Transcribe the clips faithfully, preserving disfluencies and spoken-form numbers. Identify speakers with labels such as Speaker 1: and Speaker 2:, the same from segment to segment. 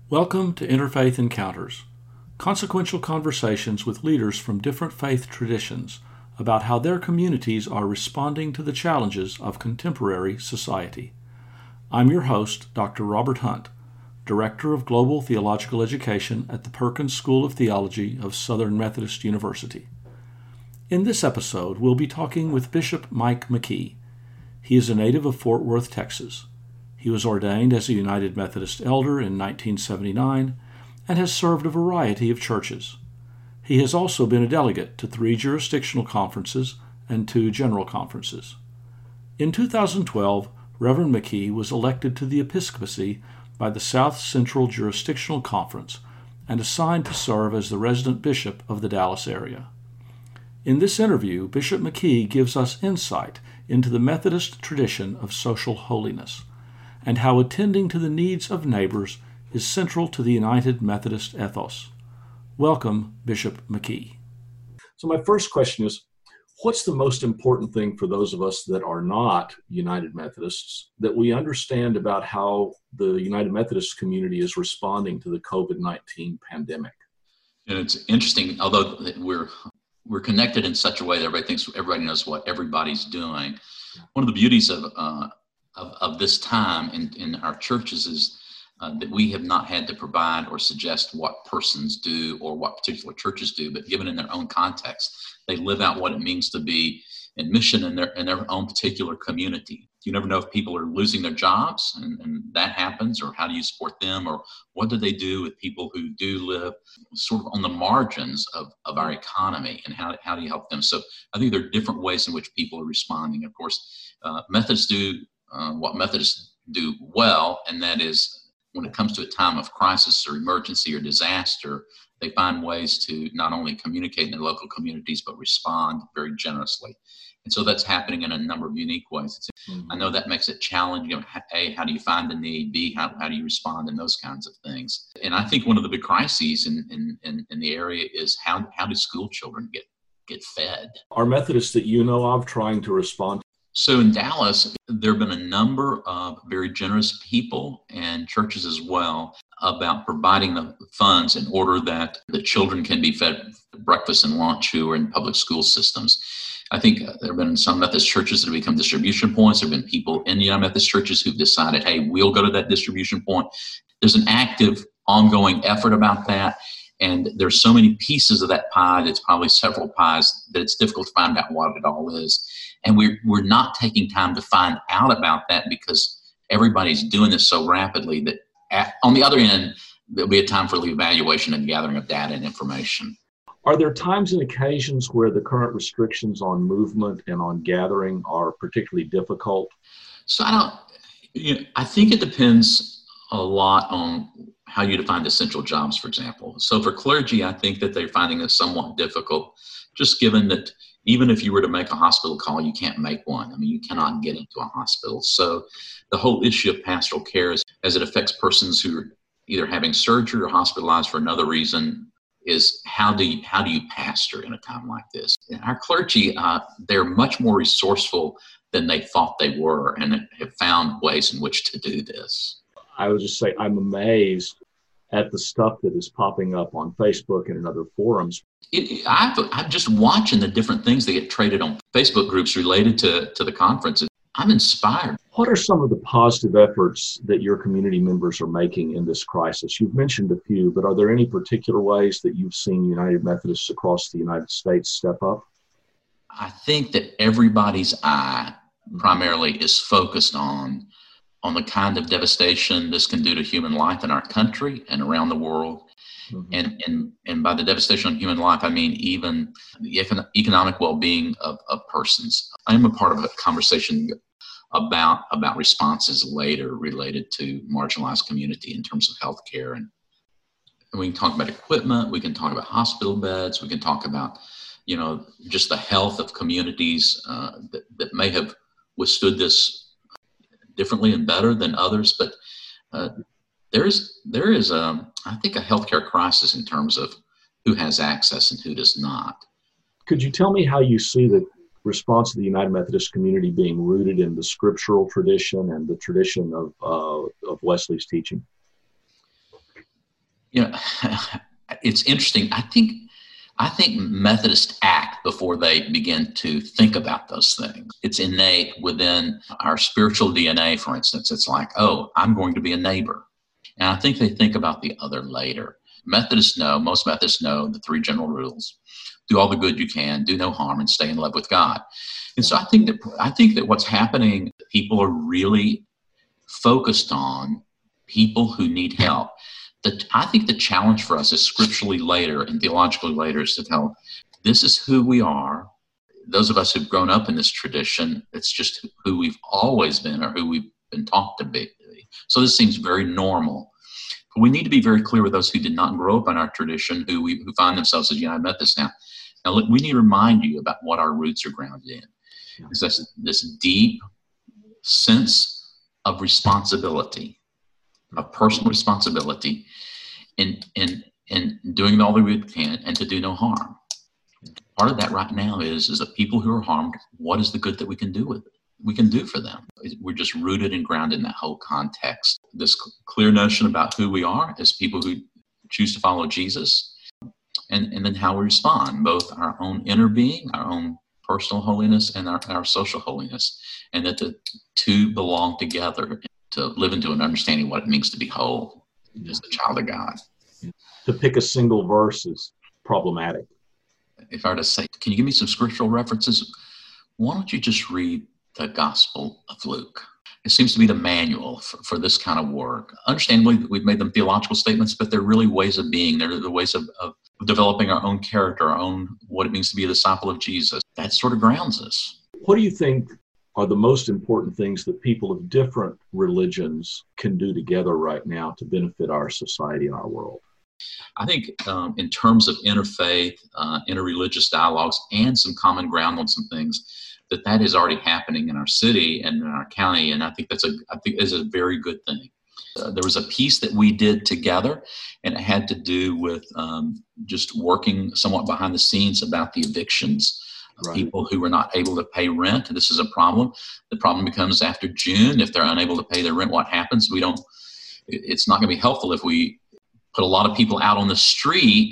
Speaker 1: Welcome to Interfaith Encounters, consequential conversations with leaders from different faith traditions about how their communities are responding to the challenges of contemporary society. I'm your host, Doctor Robert Hunt, Director of Global Theological Education at the Perkins School of Theology of Southern Methodist University. In this episode, we'll be talking with Bishop Mike McKee. He is a native of Fort Worth, Texas. He was ordained as a United Methodist elder in nineteen seventy-nine and has served a variety of churches. He has also been a delegate to three jurisdictional conferences and two general conferences. In two thousand twelve, Reverend McKee was elected to the episcopacy by the South Central Jurisdictional Conference and assigned to serve as the resident bishop of the Dallas area. In this interview, Bishop McKee gives us insight into the Methodist tradition of social holiness and how attending to the needs of neighbors is central to the United Methodist ethos. Welcome, Bishop McKee. So my first question is, what's the most important thing for those of us that are not United Methodists that we understand about how the United Methodist community is responding to the covid nineteen pandemic?
Speaker 2: And it's interesting, although we're we're connected in such a way that everybody thinks everybody knows what everybody's doing. One of the beauties of uh, Of, of this time in, in our churches is uh, that we have not had to provide or suggest what persons do or what particular churches do, but given in their own context, they live out what it means to be in mission in their in their own particular community. You never know if people are losing their jobs and, and that happens, or how do you support them, or what do they do with people who do live sort of on the margins of, of our economy, and how, how do you help them? So I think there are different ways in which people are responding. Of course, uh, Methodists do Uh, what Methodists do well, and that is when it comes to a time of crisis or emergency or disaster, they find ways to not only communicate in their local communities, but respond very generously. And so that's happening in a number of unique ways. It's, mm-hmm. I know that makes it challenging. You know, A, how do you find the need? B, how, how do you respond, and those kinds of things. And I think one of the big crises in, in, in, in the area is how, how do school children get, get fed?
Speaker 1: Are Methodists that you know of trying to respond?
Speaker 2: So in Dallas, there have been a number of very generous people and churches as well about providing the funds in order that the children can be fed breakfast and lunch who are in public school systems. I think there have been some Methodist churches that have become distribution points. There have been people in the United Methodist churches who've decided, hey, we'll go to that distribution point. There's an active, ongoing effort about that. And there's so many pieces of that pie, that's probably several pies, that it's difficult to find out what it all is. And we're, we're not taking time to find out about that because everybody's doing this so rapidly that at, on the other end, there'll be a time for the evaluation and gathering of data and information.
Speaker 1: Are there times and occasions where the current restrictions on movement and on gathering are particularly difficult?
Speaker 2: So I don't, you know, I think it depends a lot on how you define essential jobs, for example. So for clergy, I think that they're finding it somewhat difficult, just given that even if you were to make a hospital call, you can't make one. I mean, you cannot get into a hospital. So the whole issue of pastoral care, is, as it affects persons who are either having surgery or hospitalized for another reason, is how do you, how do you pastor in a time like this? And our clergy, uh, they're much more resourceful than they thought they were, and have found ways in which to do this.
Speaker 1: I would just say I'm amazed at the stuff that is popping up on Facebook and in other forums.
Speaker 2: It, I've, I'm just watching the different things that get traded on Facebook groups related to, to the conference. I'm inspired.
Speaker 1: What are some of the positive efforts that your community members are making in this crisis? You've mentioned a few, but are there any particular ways that you've seen United Methodists across the United States step up?
Speaker 2: I think that everybody's eye primarily is focused on on the kind of devastation this can do to human life in our country and around the world. Mm-hmm. And, and and by the devastation on human life, I mean even the econ- economic well-being of, of persons. I am a part of a conversation about, about responses later related to marginalized community in terms of healthcare. And, and we can talk about equipment, we can talk about hospital beds, we can talk about, you know, just the health of communities uh, that, that may have withstood this differently and better than others, but uh, there is there is a I think a healthcare crisis in terms of who has access and who does not.
Speaker 1: Could you tell me how you see the response of the United Methodist community being rooted in the scriptural tradition and the tradition of uh, of Wesley's teaching?
Speaker 2: You know, it's interesting. I think I think Methodists act before they begin to think about those things. It's innate within our spiritual D N A, for instance. It's like, oh, I'm going to be a neighbor. And I think they think about the other later. Methodists know, most Methodists know the three general rules. Do all the good you can, do no harm, and stay in love with God. And so I think that I think that what's happening, people are really focused on people who need help. The, I think the challenge for us is scripturally later and theologically later is to tell, this is who we are. Those of us who've grown up in this tradition, it's just who we've always been or who we've been taught to be. So this seems very normal. But we need to be very clear with those who did not grow up in our tradition, who we who find themselves as United Methodists now. Now, look, we need to remind you about what our roots are grounded in. It's this, this deep sense of responsibility, of personal responsibility in, in, in doing all that we can and to do no harm. Part of that right now is, is that people who are harmed, what is the good that we can do with it? We can do for them. We're just rooted and grounded in that whole context. This clear notion about who we are as people who choose to follow Jesus, and, and then how we respond, both our own inner being, our own personal holiness, and our, our social holiness, and that the two belong together to live into an understanding of what it means to be whole as a child of God.
Speaker 1: To pick a single verse is problematic.
Speaker 2: If I were to say, can you give me some scriptural references? Why don't you just read the Gospel of Luke? It seems to be the manual for, for this kind of work. Understandably, we've made them theological statements, but they're really ways of being. They're the ways of, of developing our own character, our own, what it means to be a disciple of Jesus. That sort of grounds us.
Speaker 1: What do you think are the most important things that people of different religions can do together right now to benefit our society and our world?
Speaker 2: I think um, in terms of interfaith, uh, interreligious dialogues, and some common ground on some things, that that is already happening in our city and in our county, and I think that's a I think is a very good thing. Uh, there was a piece that we did together, and it had to do with um, just working somewhat behind the scenes about the evictions of right. people who were not able to pay rent. This is a problem. The problem becomes after June, if they're unable to pay their rent, what happens? We don't. It's not going to be helpful if we put a lot of people out on the street,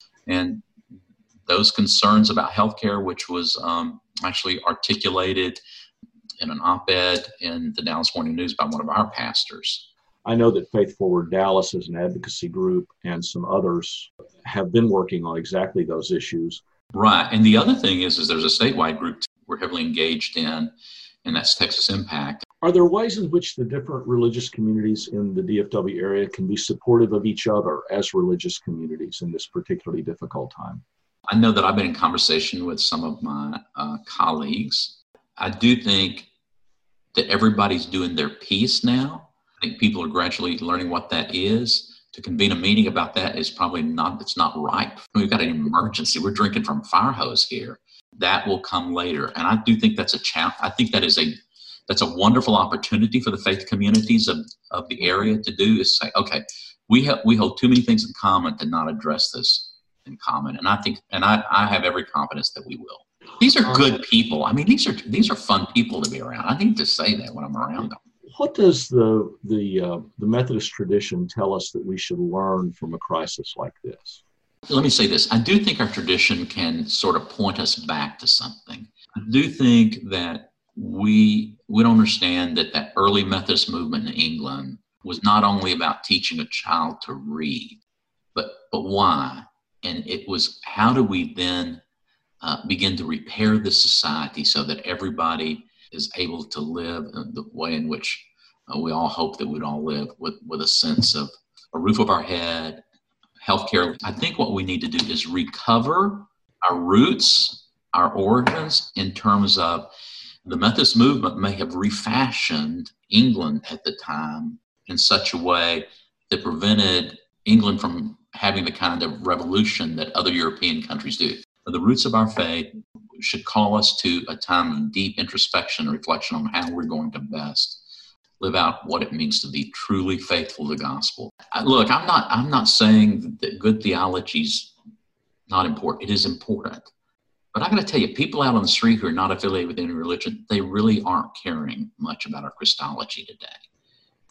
Speaker 2: and those concerns about healthcare, which was um, actually articulated in an op-ed in the Dallas Morning News by one of our pastors.
Speaker 1: I know that Faith Forward Dallas as an advocacy group and some others have been working on exactly those issues.
Speaker 2: Right. And the other thing is, is there's a statewide group we're heavily engaged in, and that's Texas Impact.
Speaker 1: Are there ways in which the different religious communities in the D F W area can be supportive of each other as religious communities in this particularly difficult time?
Speaker 2: I know that I've been in conversation with some of my uh, colleagues. I do think that everybody's doing their piece now. I think people are gradually learning what that is. To convene a meeting about that is probably not, it's not right. We've got an emergency. We're drinking from a fire hose here. That will come later. And I do think that's a challenge. I think that is a, that's a wonderful opportunity for the faith communities of, of the area to do is say, okay, we have, we hold too many things in common to not address this in common. And I think, and I, I have every confidence that we will. These are good people. I mean, these are, these are fun people to be around. I need to say that when I'm around them.
Speaker 1: What does the, the, uh, the Methodist tradition tell us that we should learn from a crisis like this?
Speaker 2: Let me say this. I do think our tradition can sort of point us back to something. I do think that we, we don't understand that that early Methodist movement in England was not only about teaching a child to read, but, but why? And it was, how do we then uh, begin to repair the society so that everybody is able to live in the way in which uh, we all hope that we'd all live, with, with a sense of a roof over our head, healthcare. I think what we need to do is recover our roots, our origins, in terms of the Methodist movement may have refashioned England at the time in such a way that prevented England from having the kind of revolution that other European countries do. The roots of our faith should call us to a time of deep introspection and reflection on how we're going to best live out what it means to be truly faithful to the gospel. Look, I'm not, I'm not saying that good theology is not important. It is important. But I got to tell you, people out on the street who are not affiliated with any religion, they really aren't caring much about our Christology today.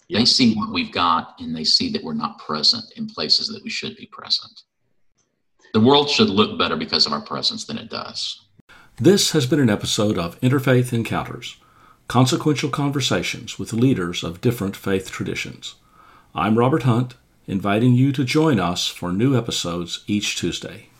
Speaker 2: Yeah. They see what we've got, and they see that we're not present in places that we should be present. The world should look better because of our presence than it does.
Speaker 1: This has been an episode of Interfaith Encounters, consequential conversations with leaders of different faith traditions. I'm Robert Hunt, inviting you to join us for new episodes each Tuesday.